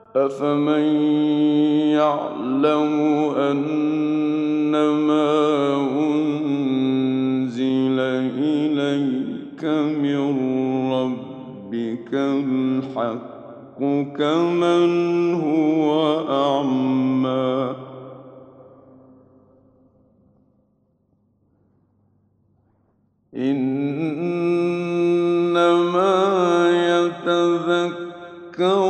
أفمن يعلم أنما أنزل إليك من ربك الحق كمن هو أعمى إنما يتذكر